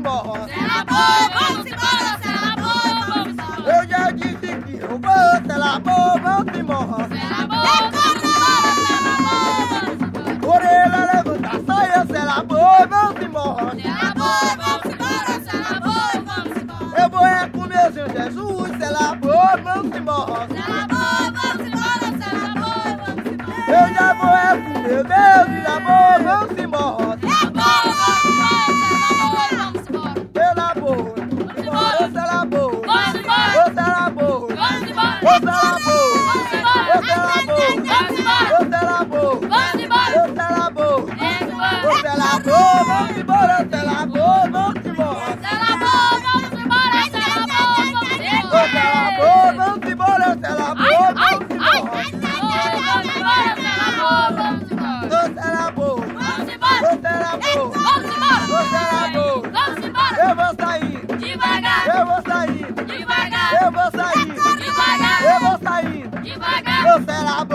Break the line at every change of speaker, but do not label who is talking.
embora.
Será bom, vamos embora, será bom, vamos embora.
Eu já disse que eu vou, será bom, vamos embora.
Será bom, vamos embora, será bom, vamos embora.
Orelha, levanta a saia, será bom, vamos embora.
Será bom, vamos embora, será bom, vamos embora.
Eu vou é com meu Senhor Jesus, será bom, vamos embora.
Será bom, vamos embora, será bom, vamos embora.
Eu já vou é com meu Deus, será bom, vamos embora.
Será bom, vamos embora, vamos embora.
Será bom,
Vamos embora.
ô será bom,
Vamos embora.
ô será bom,
Vamos embora.
ô será bom,
Vamos embora.
ô será bom,
Vamos embora.
ô será bom,
Vamos embora.
ô será bom, ô será bom, vamos embora, será bom, vamos embora.
Será bom, vamos embora, será bom, vamos
Ô será
embora.
bom, vamos embora, será bom,
Ai,
vamos
ai,
embora.
vamos embora, será bom, vamos embora.
Ô será bom,
Vamos embora.
ô será bom,
Vamos embora.
ô será bom.
Vamos embora.
Eu vou sair,
Devagar,
eu vou sair,
devagar,
eu vou sair,
devagar,
eu vou sair.
devagar.
Ô será bom.